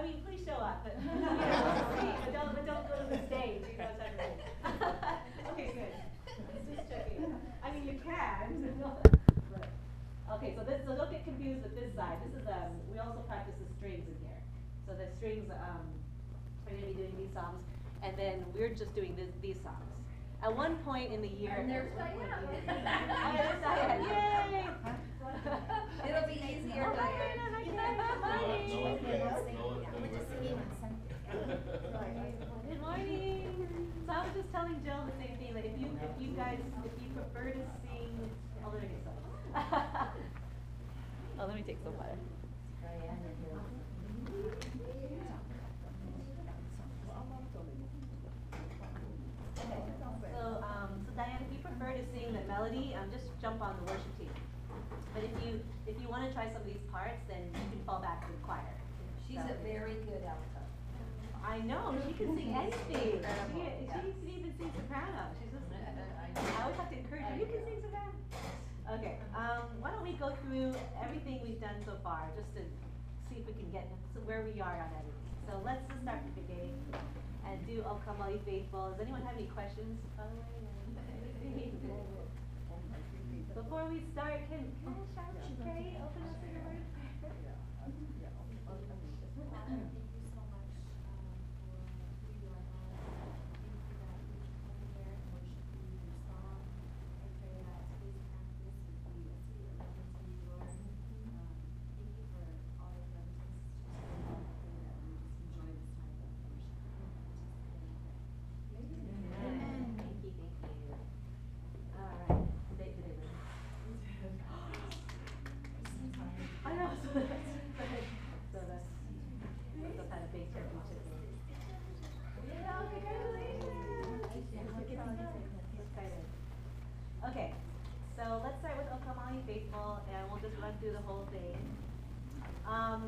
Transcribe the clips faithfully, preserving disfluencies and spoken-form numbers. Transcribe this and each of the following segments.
mean, please show up, but, you know, please, but don't, but don't go to the stage, you know, type of thing. Okay, good. Just checking. I mean, you can, but, okay, so this, so don't get confused with this side. This is, um, we also practice the strings in here. So the strings, um, we're gonna be doing these songs, and then we're just doing this, these songs. At one point in the year. And there's Diane. Oh, there's Diane, yay! It'll be easier, oh, Diane. Hi, Diana, hi, Diane. No, no, no, no, We're just singing on Sunday. Good morning. So I was just telling Jill the same thing, like if you, if you guys, if you prefer to sing, oh, let me get some. Oh, let me take some water. So, um, so Diane, if you prefer to sing the melody, um, just jump on the worship team. But if you, if you want to try some of these parts, then you can fall back to the choir. She's So- a very good alto. I know, she can sing anything. She, Incredible, she yeah. can even sing soprano. She's just, I I always have to encourage her, you can sing soprano. Okay, um, why don't we go through everything we've done so far, just to see if we can get to where we are on everything. So let's just start from the beginning and do Oh Come All You Faithful. Does anyone have any questions, by the way? Before we start, can, can Sharon pray, open us in a word of prayer? Thank you so much um, for who you are, God. Thank you for that we can come here and worship you through song. I pray that today's practice would be a sweet aroma to you, Lord. Um, thank you for all of the brothers and sisters. I pray that we just enjoy this time of worship. Amen. Thank you, thank you. All right, stay today, ladies. I know, so that's, so that's, that's kind of big turkey chicken. Yeah, congratulations! Excited. Okay, so let's start with O Come All You Faithful, and we'll just run through the whole thing. Um,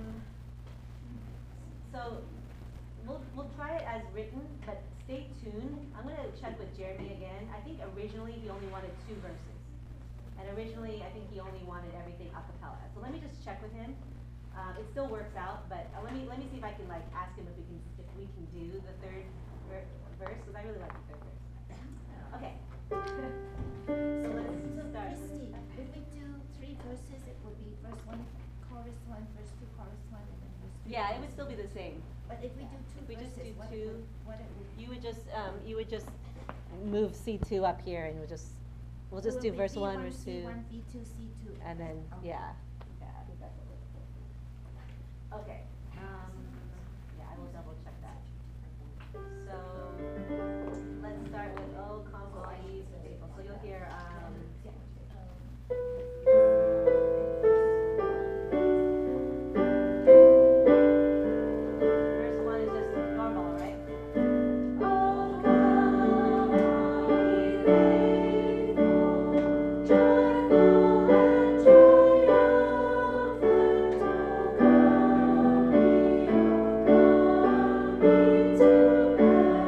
so, we'll, we'll try it as written, but stay tuned. I'm gonna check with Jeremy again. I think originally he only wanted two verses. And originally, I think he only wanted everything a cappella. So let me just check with him. Um, it still works out, but uh, let me let me see if I can like ask him if we can if we can do the third ver- verse because I really like the third verse. Okay. So let's start. Christy, if we do three verses, it would be verse one, chorus one, verse two, chorus one, and then verse three. Yeah, it would chorus still be one. the same. But if we do two If we just verses, do what two, would, what it would. You would just um, you would just move C two up here, and we'll just we'll just It do will be verse one, verse C two. one, B two, C two. And then, Okay. yeah, yeah, I think that's what we're doing. Okay, um, yeah, I will double check that. So, let's start with Oh Come All Ye Faithful. So you'll hear, um, verse one is just normal, right? Oh, come all ye faithful, joyful and triumphant, oh come ye, oh come ye to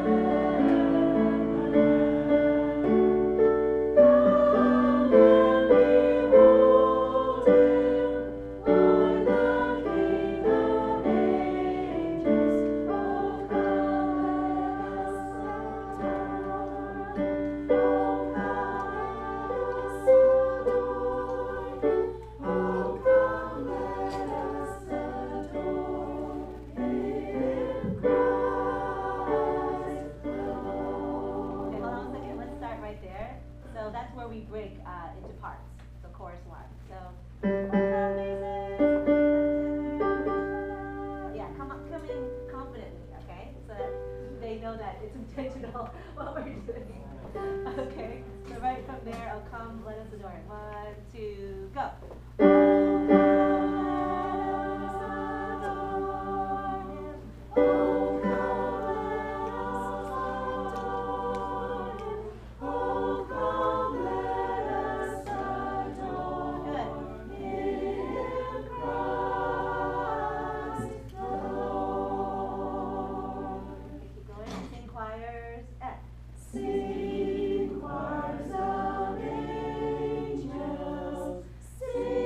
Bethlehem. Come and behold him, born the King of ages. Oh, come let us adore him. Oh, come let us adore him. Oh, come let us adore him, Christ the Lord. Okay, hold on a second. Let's start right there. So that's where we break uh, into parts. So chorus one. So. Yeah, come up, come in confidently, okay? So that they know that it's intentional what we're doing. Okay, so right from there, I'll come, let us adore him. One, two, go. Oh, come, let us adore him. Oh, come, let us adore him. Oh, come, let us adore him, Christ the Lord. Okay, keep going. Sing choirs. F. Sing choirs of angels. Sing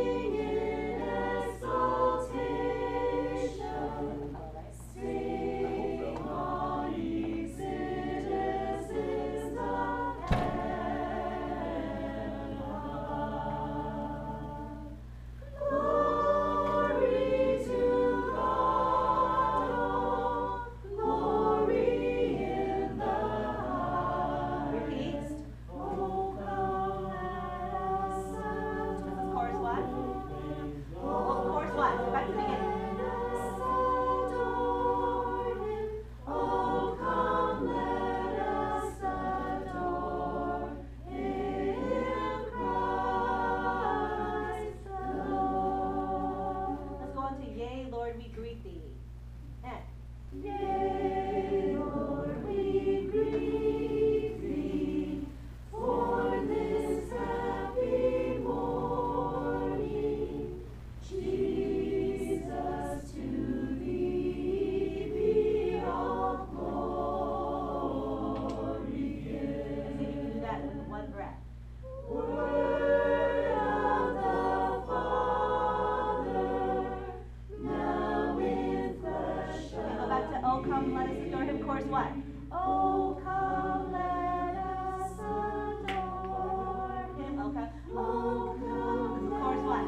Oh, come let us adore him. Chorus one. Oh, come let us adore him. Okay. Oh, come. Chorus one.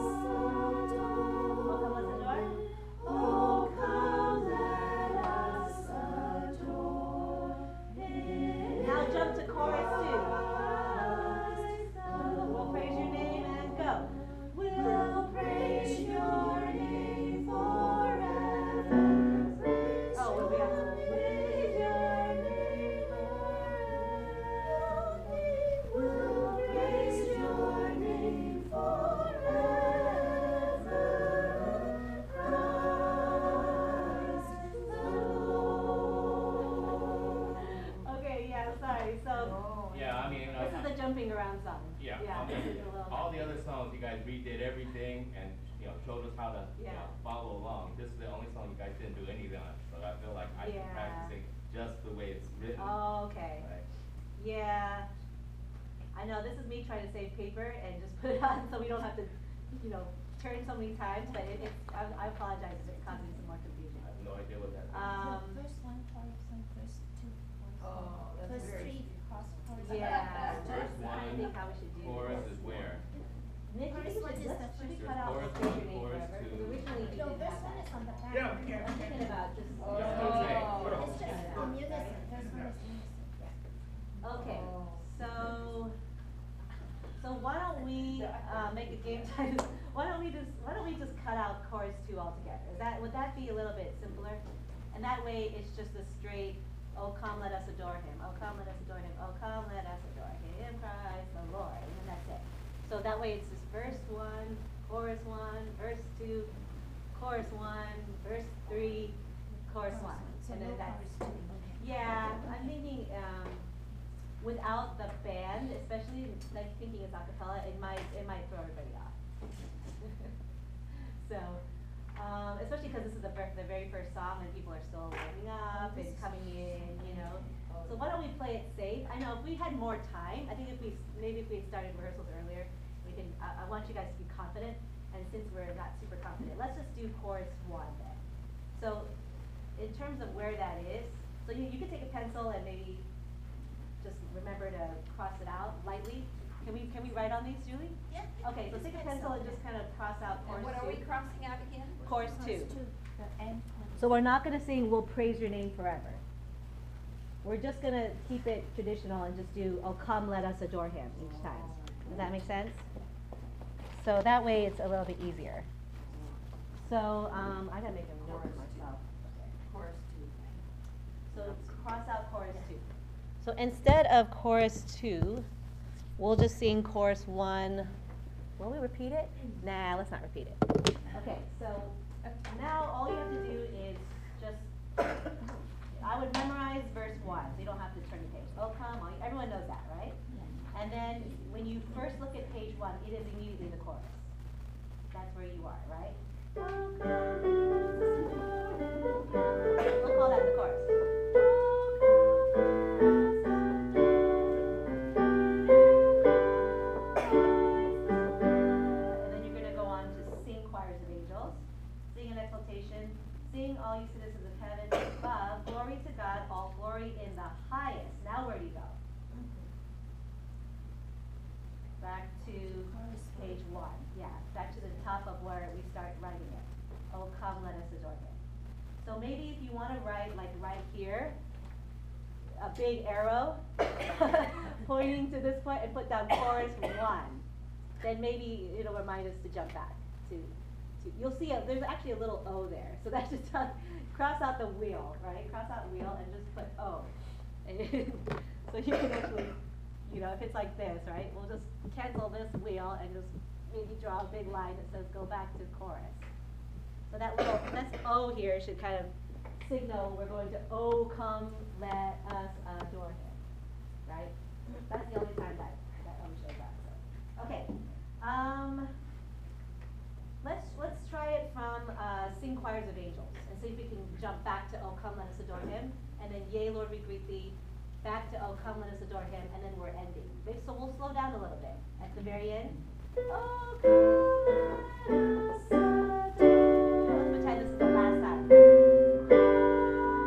Oh, come let's adore. Oh, come let us adore him. Now jump to chorus two. We'll praise your name and go. We'll praise your name forever. Oh, what do we have? Praise your name forever. We'll praise your name forever. Christ the Lord. Okay, yeah, sorry. So Yeah, I mean, uh, this is the jumping around song. yeah, Yeah, I this mean, is a little. all the other songs, you guys redid everything and, you know, showed us how to, you Yeah. know, follow along. This is the only song you guys didn't do anything on, so I feel like I should Yeah. practice it just the way it's written. Oh, okay. Right? Yeah. I know, this is me trying to save paper and just put it on so we don't have to, you know, turn so many times, but it, it's, I, I apologize if it's causing some more confusion. I have no idea what that is. Um, The first one chorus one, first two chorus Oh, one. that's First very three chorus chorus. Yeah. Verse I one, think how we should do chorus this. is where? Nick, Chorus you one should, is let's, the should we first cut one. out Chorus the one, your name chorus forever? 'Cause two. originally we No, didn't verse have one that. is on the back. Yeah, okay. I'm thinking about just. Yeah, just okay. taking it out. Put it on. It's just Yeah. in unison, verse one is unison, yeah. Okay, Oh. so, so why don't we, uh, make a game time, why don't we just, why don't we just cut out chorus two altogether? Is that, would that be a little bit simpler? And that way, it's just a straight, oh, come let us adore him, oh, come let us adore him, oh, come let us adore him, Christ the Lord, and then that's it. So that way, it's just verse one, chorus one, verse two, chorus one, verse three, chorus one, So and no then that's. chorus two. Yeah, I'm thinking, um, without the band, especially like thinking it's a cappella, it might, it might throw everybody off. So, um, especially because this is the fir- the very first song and people are still warming up and coming in, you know. So why don't we play it safe? I know if we had more time, I think if we, s- maybe if we had started rehearsals earlier, we can, I, I want you guys to be confident, and since we're not super confident, let's just do chorus one then. So, in terms of where that is, so you, you could take a pencil and maybe just remember to cross it out lightly. Can we, can we write on these, Julie? Yeah. Okay, so take a pencil and just kind of cross out chorus And two. what are we crossing out again? Chorus two. Chorus two, the end chorus. So we're not gonna sing "We'll Praise Your Name Forever." We're just gonna keep it traditional and just do "Oh Come Let Us Adore Him" each time. Does that make sense? So that way it's a little bit easier. So, um, I gotta make a note of myself. Chorus two. So it's cross out chorus two. So instead of chorus two, we'll just sing chorus one. Will we repeat it? Nah, let's not repeat it. Okay, so now all you have to do is just, I would memorize verse one, so you don't have to turn the page. Oh, come on, everyone knows that, right? Yeah. And then when you first look at page one, it is immediately the chorus. That's where you are, right? We'll call that the chorus. And then you're gonna go on to sing choirs of angels, sing an exaltation, sing all you citizens of heaven above, glory to God, all glory in the highest. Now where do you go? Back to Chorus one. page one, yeah, back to the top of where we start writing it. Oh, come, let us adore him. So maybe if you wanna write, like right here, a big arrow pointing to this point and put down chorus one, then maybe it'll remind us to jump back to, to, you'll see, a, there's actually a little O there, so that's just, tells- cross out the wheel, right? Cross out wheel and just put O. And so you can actually, you know, if it's like this, right, we'll just cancel this wheel and just maybe draw a big line that says go back to chorus. So that little, this O here should kind of signal we're going to, oh, come, let us adore him, right? That's the only time that, that O shows up, so. Okay, um, let's, let's try it from, uh, Sing Choirs of Angels, and see if we can jump back to, oh, come, let us adore him, and then, yea, Lord, we greet thee, back to, oh, come, let us adore him, and then we're ending. Okay, so we'll slow down a little bit at the very end. Oh, come, let us adore. Let's pretend this is the last time.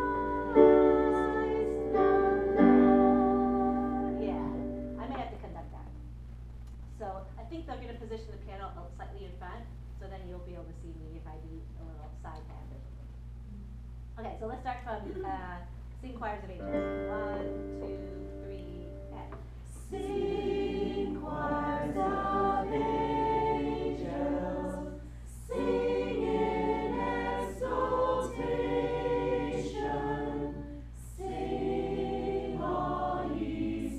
front, so then you'll be able to see me if I do a little side hand or something. Okay, so let's start from, uh, sing choirs of angels. One, two, three, and. Sing choirs of angels, sing in exaltation, sing all ye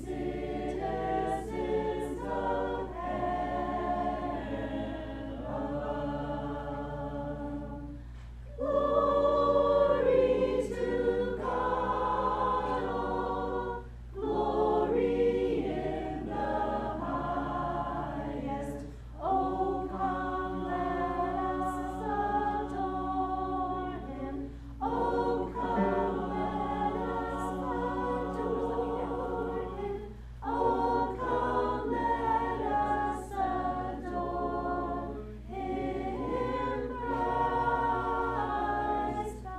citizens of heaven above. Glory to God, oh, glory in the highest. Oh, come, let us adore Him. Oh, come, let us adore Him. Oh, come, let us adore Him, Christ the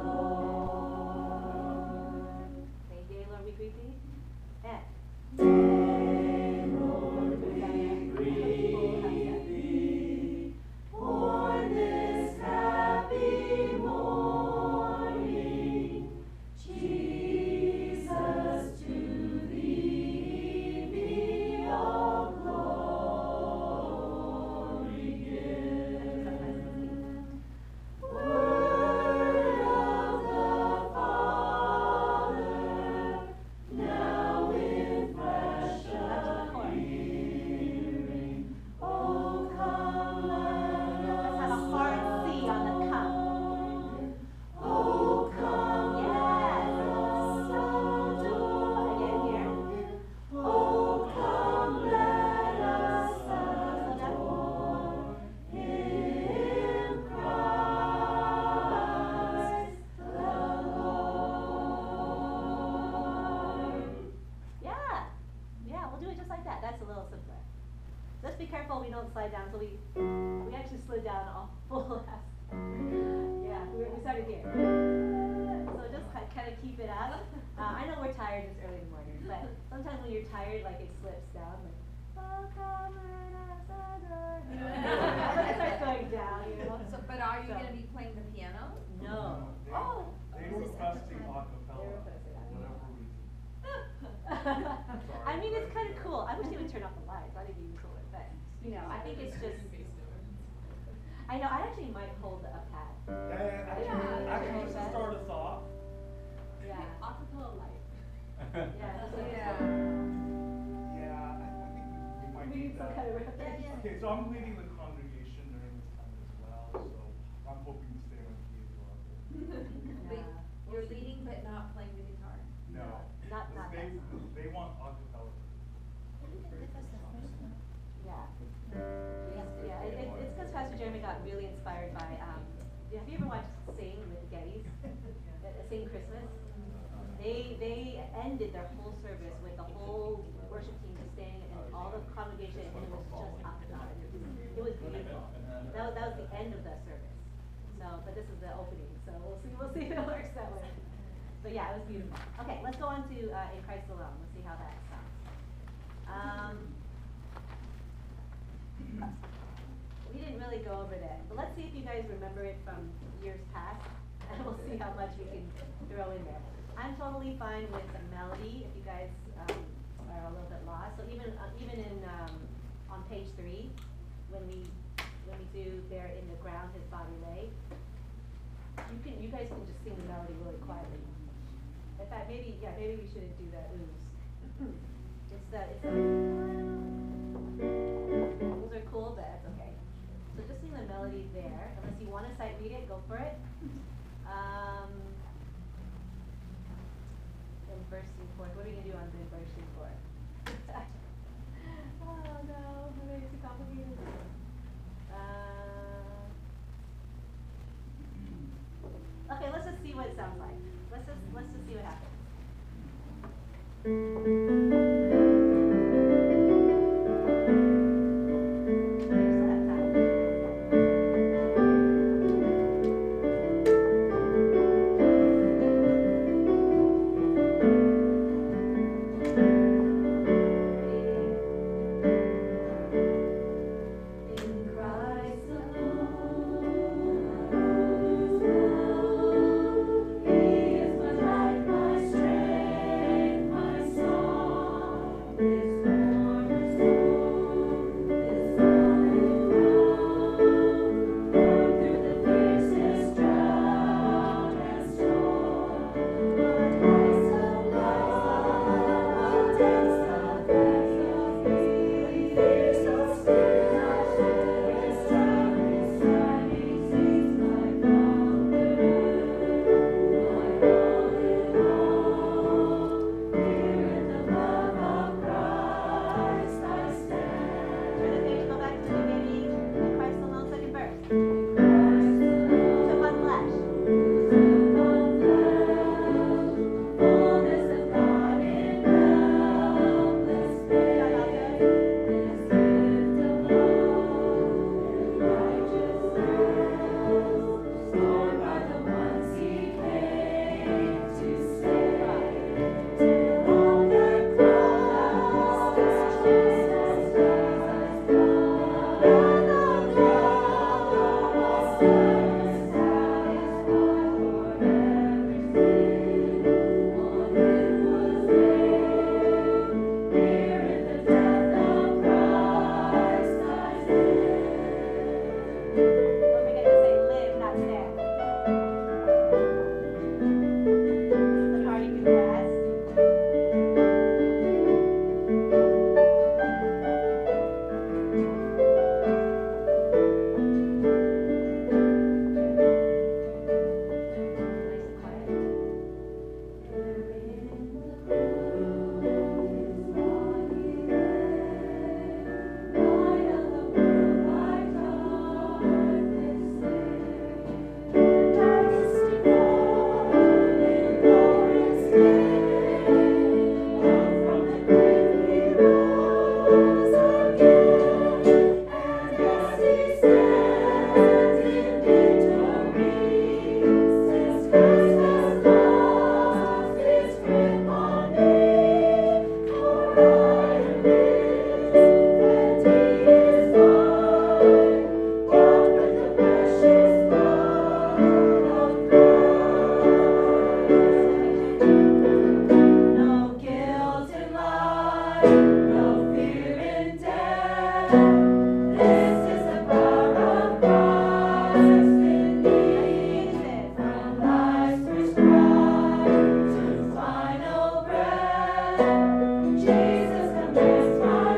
Lord. Say, yea, Lord, we greet thee. And. Yea, Lord, we greet thee, on this happy morning. Jesus, to thee be all glory given. Word of the Father, now in flesh appearing. Oh, come, let us have a hard C on the come. Oh, come, yes. Again here. Oh, come, let us adore Him, Christ the Lord. Yeah, yeah, we'll do it just like that. That's a little simpler. Let's be careful we don't slide down. So we we actually slid down all full last. Yeah, we, we started here. So just kind of keep it up. Uh, I know we're tired this early in the morning, but sometimes when you're tired, like it slips down. Like, oh, come let us adore Him. It starts going down, you know. So, but are you So- gonna be playing the piano? No. They- Oh. They This is requesting at the time. acapella, They requested for whatever reason. I mean, it's kind of cool. I wish they would turn off the lights. I think it'd be cooler, but you know, I think it's just. I know. I actually might hold a pad. Yeah, yeah, actually, Yeah. actually, just to start us off, Yeah. Acapella light. Yeah. just like- Yeah. yeah, I, I think we, we might We need need some that. kind of rhythm. Yeah, yeah. Okay, so I'm leading the congregation during this time as well, so I'm hoping to stay on key as well. Wait, Yeah. you're leading but not playing the guitar? No, Not- this- not they, that they want acapella. You can give us the first one. Yeah. Yeah, it, it, it's because Pastor Jeremy got really inspired by, um, have you ever watched Sing with Geddes? Uh, Sing Christmas? They, they ended their whole service with the whole worship team just staying and all the congregation, and it was just acapella. It was, it was beautiful. That was, that was the end of the service. So, but this is the opening, so we'll see, we'll see if it works that way. But yeah, it was beautiful. Okay, let's go on to, uh, In Christ Alone. Let's see how that sounds. Um, we didn't really go over that, but let's see if you guys remember it from years past, and we'll see how much we can throw in there. I'm totally fine with the melody if you guys um, are a little bit lost. So even uh, even in um, on page three, when we when we do there in the ground His body lay, you can you guys can just sing the melody really quietly. In fact, maybe yeah maybe we shouldn't do the oohs. It's the it's the those are cool, but that's okay. So just sing the melody there. Unless you want to sight read it, go for it. Um, in verse and fourth. What are we gonna do on the verse and fourth? Oh no, I made it too complicated. Uh, okay, let's just see what it sounds like. Let's just let's just see what happens. We still have time. In Christ Don't forget to say live, not stand. The party can last. Nice and quiet. No guilt in life, no fear in death. This is the power of Christ in me. From life's first cry to final breath, Jesus commands my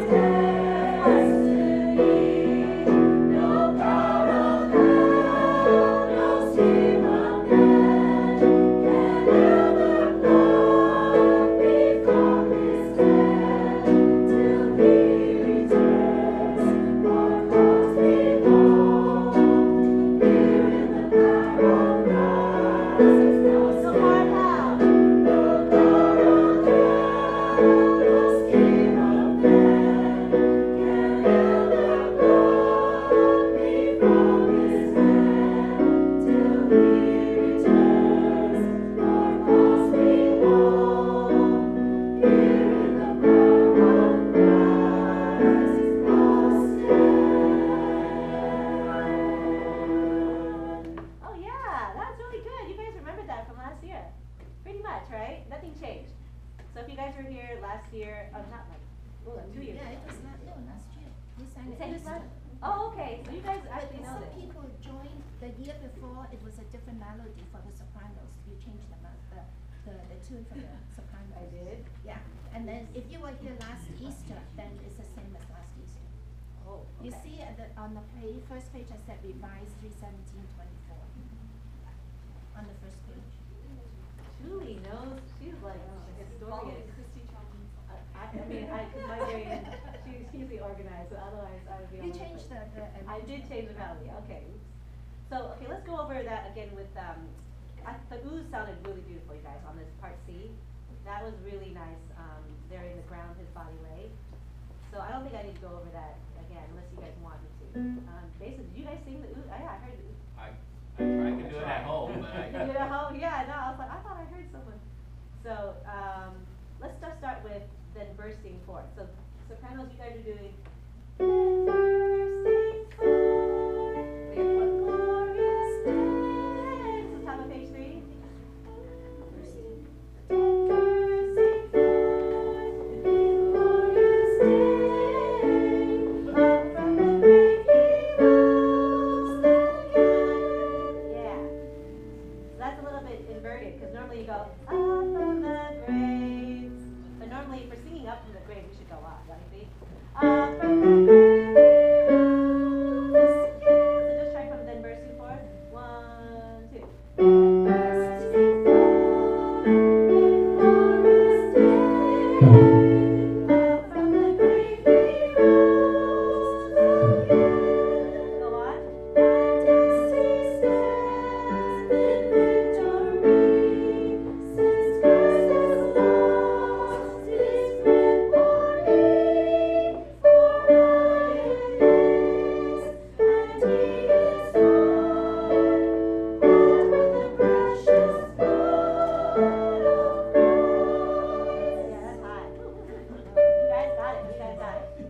destiny. No power of hell, no scheme of man can ever block me from His hand till He returns. Our cause belongs here in the power of Christ. No hard how. no power of hell, no scheme of man can ever block me from His hand till He returns. Our cause belongs here in the power of Christ. Oh yeah, that's really good. You guys remembered that from last year. Pretty much, right? Nothing changed. So if you guys were here last year, oh not like, well, two years Yeah, it ago. was not, no, last year. We sang You it sang it this last- year. Oh, okay, so you guys But actually know some this. people joined, the year before, it was a different melody for the sopranos. You changed the, mel- the, the, the tune for the sopranos. I did? Yeah, and then if you were here last Easter, then it's the same as last Easter. Oh, You okay. see at the, on the page, first page, I said revised three seventeen twenty-four. On the first page. Julie knows, she's like a historian. Christy Chapman. Uh, I, I mean, I, cause my brain, she's usually organized, so otherwise I would be all You over the changed place. the, the. I did change the melody, okay. oops. So, okay, let's go over that again with, um, I, the ooze sounded really beautiful, you guys, on this part C. That was really nice, um, there in the ground his body lay. So I don't think I need to go over that again unless you guys want me to. Um, basically, did you guys sing the ooze? Oh, yeah, I heard the ooze. I, I tried to do it at home, but I. You did at home? Yeah, no, I was like, I thought I heard someone. So, um, let's just start with then bursting forth. So, sopranos, you guys are doing. Then bursting forth with what glorious day. So, top of page three. Bursting. Then bursting forth with glorious day. Up from the grave He rose again. Yeah. So that's a little bit inverted, because normally you go up from the grave. But normally for singing up from the grave, we should go up, don't you think? Up from the grave he rose again. So just try from then bursting forth. One, two. Then bursting forth with glorious day. Up from the grave he rose again. Go on. And as he stands in victory, since Christ has lost his grip on me, for I am his, and he is mine, bought with the precious blood of Christ. Yeah, that's high. You guys got it. You guys got it.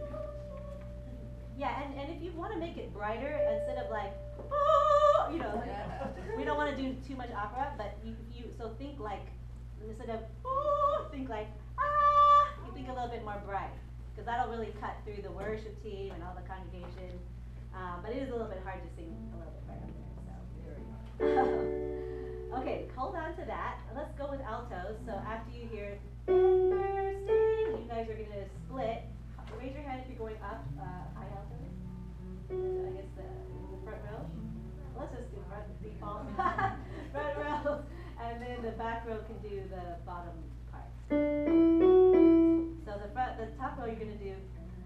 Yeah, and, and if you want to make it brighter, instead of like, oh, you know, like, we don't want to do too much opera, but you, you so think like, instead of, oh, think like, ah, you think a little bit more bright, because that'll really cut through the worship team and all the congregation. Uh, but it is a little bit hard to sing a little bit right up there, so there we go. Okay, hold on to that. Let's go with altos. So after you hear then bursting, you guys are gonna split. Raise your hand if you're going up, uh, high altos. I guess the, the front row. Let's just do front default. Front row, and then the back row can do the bottom part. So the front, the top row, you're gonna do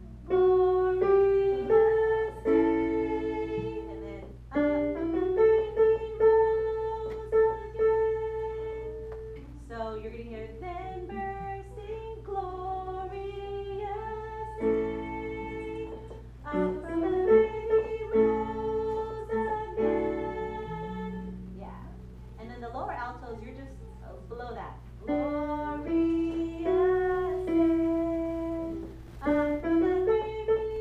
glorious day, and then up from the gravy rose again. So you're gonna hear then bursting glorious day, up from the gravy rose again. Yeah, and then the lower altos, you're just uh, below that. Glorious day, up from the gravy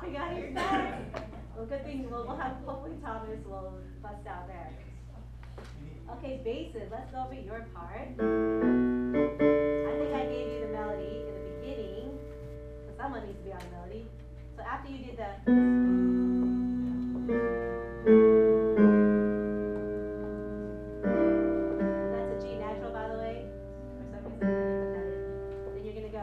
popping out of your guys. Well, good thing, we'll, we'll have, hopefully Thomas will bust out there. Okay, basses, let's go over your part. I think I gave you the melody in the beginning, so someone needs to be on the melody. So after you did the, that's a G natural, by the way. For some reason, I didn't put that in. Then you're gonna go.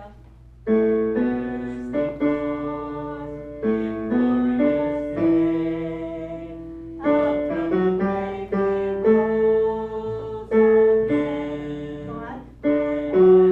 Go on.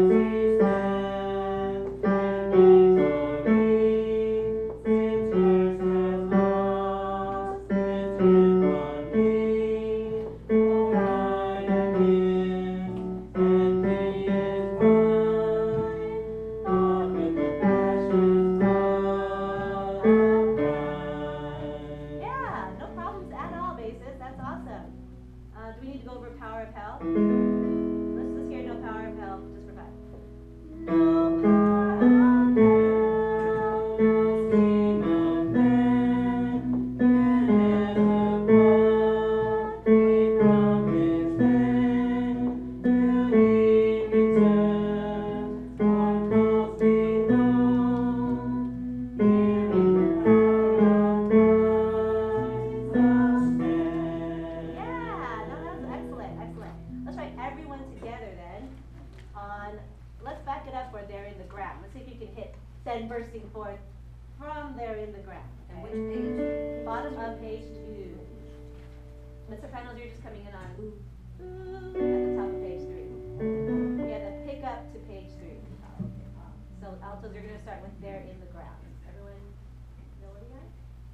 Yeah, no problems at all, basis. That's awesome. Uh, do we need to go over Power of Hell? Let's let's hear No Power of Hell just for fun. No power of hell, scheme of man, can ever pluck me from his hand. Till he returns or calls me home. Here in the yeah, no, that was excellent, excellent. Let's try everyone together then on, let's back it up where they're in the ground. Let's see if you can hit then bursting forth from there in the ground. And Okay? which page? Bottom of page two. The sopranos, you're just coming in on ooh, ooh, at the top of page three. Yeah, the pick up to page three. So altos, you're going to start with there in the ground. Everyone know what you got?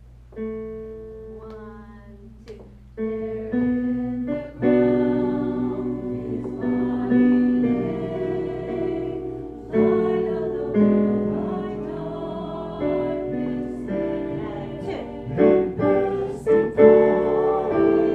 One, two. There in the ground is my name, light of the world, my darkness. And two. Bursting forth,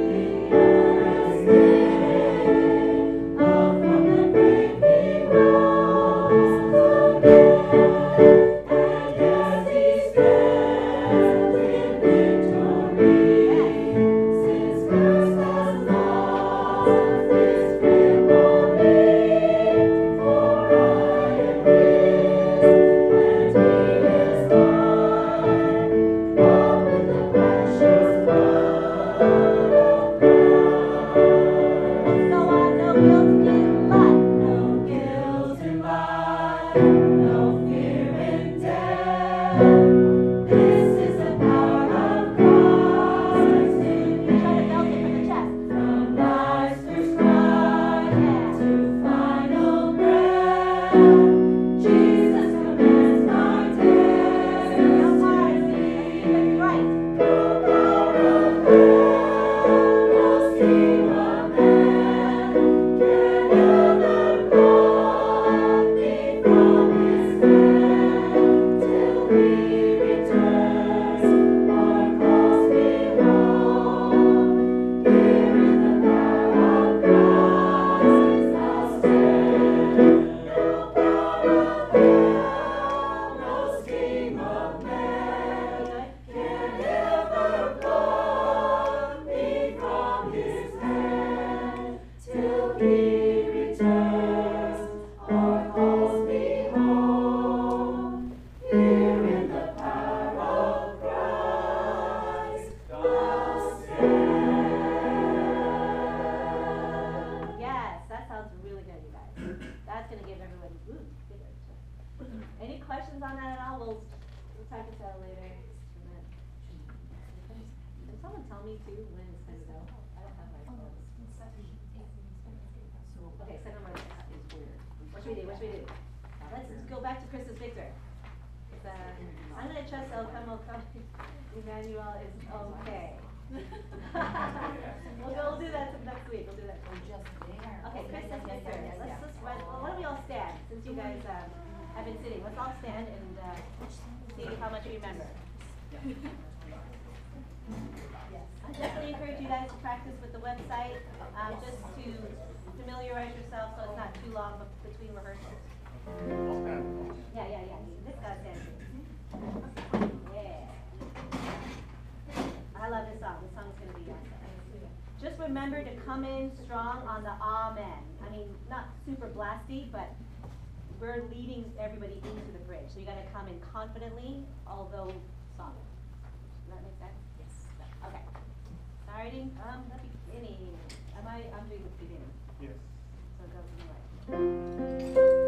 up from the grave he rose again, and as he stands in victory, since Christ has lost his memory, for I am his, and he is mine, bought with the precious blood of Christ. Let's go on, no guilt in life, no guilt in life, no fear in death. This is the power of Christ in me. Try to belt it from the chest. From life's first cry to final breath, Jesus commands my death. No mercy, but right. No power of hell, no scheme of man can ever pluck me from his hand till he returns or calls me home. Here in the power of Christ I'll stand. No power of hell, no scheme of man can ever pluck me from his hand till he returns or calls me home. Here in the power of Christ I'll stand. Yes, that sounds really good, you guys. That's gonna give everyone ooh, good idea. Any questions on that at all? We'll we'll talk this out later. Can someone tell me too when it's gonna go? I don't have my phone. Okay, second one is weird. What should we do? What should we do? Let's go back to Christus Victor. It's, uh, I'm gonna trust El Como Emmanuel is okay. We'll go, we'll do that next week. We'll do that. Just there. Okay, Christus Victor. Let's let's run. Well, why don't we all stand since you guys um, have been sitting? Let's all stand and uh, see how much you remember. I definitely encourage you guys to practice with the website, um, just to familiarize yourself so it's not too long be- between rehearsals. Yeah, yeah, yeah. This guy's dancing. Yeah. remember to come in strong on the amen. I mean, not super blasty, but we're leading everybody into the bridge. So you gotta come in confidently, although soft. Does that make sense? Yes. Okay. Starting from the beginning. Am I, I'm doing the beginning. Yes. So go to the right.